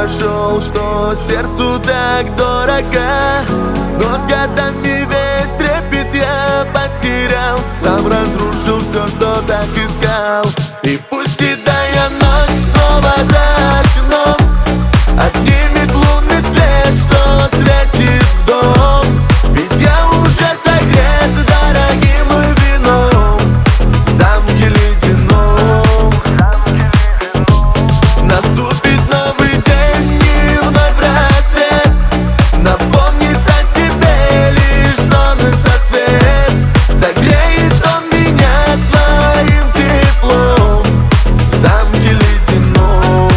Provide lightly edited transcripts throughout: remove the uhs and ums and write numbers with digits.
нашел, что сердцу так дорого. Но с годами весь трепет я потерял. Сам разрушил все, что так искал. И пусть седая ночь снова за окном отнимет лунный свет, что светит в дом. Ведь я уже согрет дорогим вином в замке ледяном. Наступит новый день и вновь рассвет напомнит о тебе лишь солнце свет. Согреет он меня своим теплом в замке ледяном.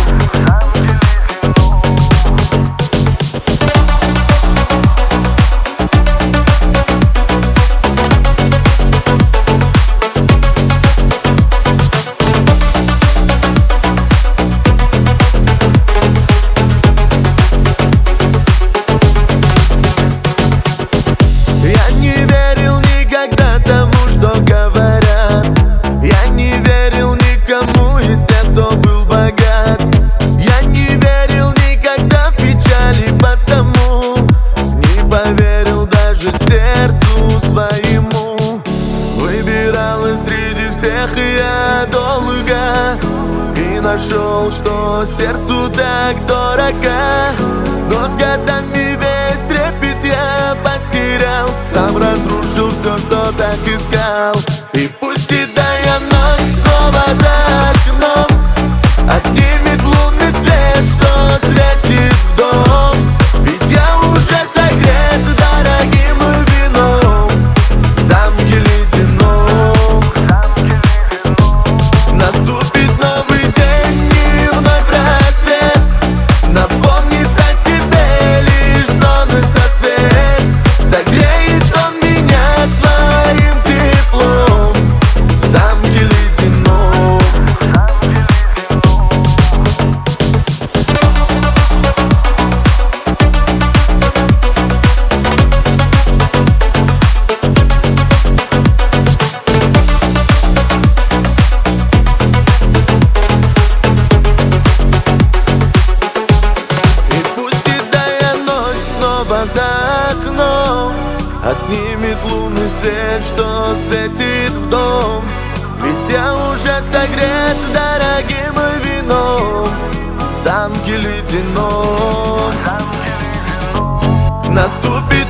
Я не верил никогда тому, что говорят. Я не верил никому из тех, кто был богат. Я не верил никогда в печали, потому не поверил даже сердцу своему. Выбирал и среди всех я долго и нашел, что сердцу так дорого. Но с годами весь трепет я потерял. Сам разрушил все, что так искал. И пусть седая ночь снова за окном отнимет лунный свет, что светит в дом. Ведь я уже согрет дорогим вином в замке ледяном. Наступит новый день и вновь рассвет напомнит о тебе лишь солнце свет. Согреет он меня своим теплом в замке ледяном. И пусть седая ночь снова за окном отнимет лунный свет, что светит в дом. Ведь я уже согрет дорогим вином в замке ледяном. Наступит